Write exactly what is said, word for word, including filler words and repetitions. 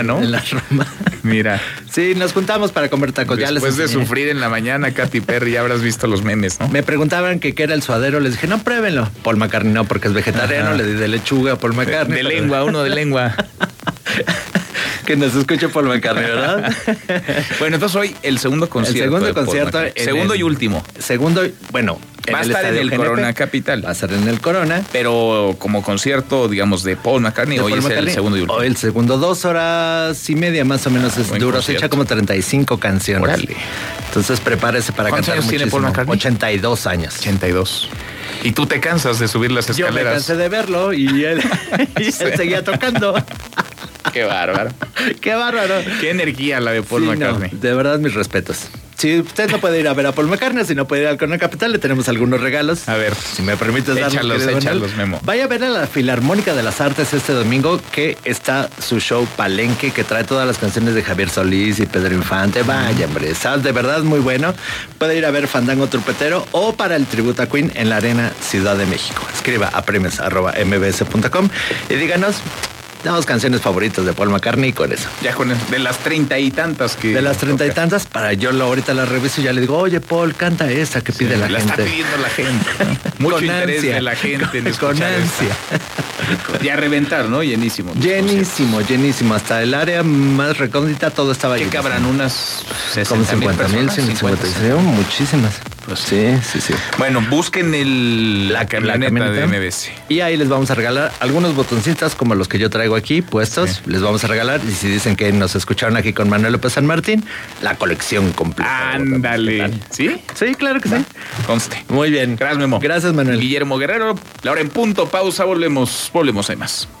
¿no? En la Roma. Mira. Sí, nos juntamos para comer tacos. Después ya les de sufrir en la mañana, Katy Perry, ya habrás visto los memes, ¿no? Me preguntaban que qué era el suadero, les dije, no, pruébenlo. Paul McCartney no, porque es vegetariano, Ajá. le di de lechuga a Paul McCartney. De, de pero... lengua, uno de lengua. Que nos escuche Paul McCartney, ¿verdad? Bueno, entonces hoy el segundo concierto. El segundo concierto. Segundo el, y último. Segundo, bueno. Va a estar en el G N P, Corona Capital. Va a estar en el Corona. Pero como concierto, digamos, de Paul McCartney, de hoy Paul es McCartney, el segundo y último. Hoy el segundo, dos horas y media más o menos es duro. Se echa como treinta y cinco canciones. Órale. Entonces prepárese para cantar muchísimo. ¿Cuántos años tiene Paul McCartney? ochenta y dos años. ochenta y dos. Y tú te cansas de subir las escaleras. Yo me cansé de verlo y él, y sí. él seguía tocando. Qué bárbaro. Qué bárbaro. Qué energía la de Paul sí, McCartney. No, de verdad, mis respetos. Si usted no puede ir a ver a Paul McCartney, si no puede ir al Corona Capital, le tenemos algunos regalos. A ver. Si me permites darlos. Échalos, échalos, Memo. Vaya a ver a la Filarmónica de las Artes este domingo, que está su show Palenque, que trae todas las canciones de Javier Solís y Pedro Infante. Vaya, hombre, está de verdad muy bueno. Puede ir a ver Fandango Trupetero o para el tributo a Queen en la Arena Ciudad de México. Escriba a premios arroba m b s punto com y díganos dos canciones favoritas de Paul McCartney con eso. Ya con eso, de las treinta y tantas que... De las treinta y tantas, para yo lo, ahorita la reviso y ya le digo, oye, Paul, canta esta que pide sí, la, la gente. La está pidiendo la gente. ¿No? Mucho con interés ansia, de la gente en con ansia. Y a reventar, ¿no? Llenísimo. Llenísimo, llenísimo. Hasta el área más recóndita todo estaba lleno. ¿Qué cabrán? Unas como cincuenta mil, cincuenta, muchísimas. Pues sí, sí, sí. Bueno, busquen el, la, camioneta la camioneta de M B S. Y ahí les vamos a regalar algunos botoncitos como los que yo traigo aquí puestos. Sí. Les vamos a regalar. Y si dicen que nos escucharon aquí con Manuel López San Martín, la colección completa. Ándale. ¿Sí? Sí, claro que Va. sí. Conste. Muy bien. Gracias, Memo. Gracias, Manuel. Guillermo Guerrero. La hora en punto. Pausa. Volvemos. Volvemos. Hay más.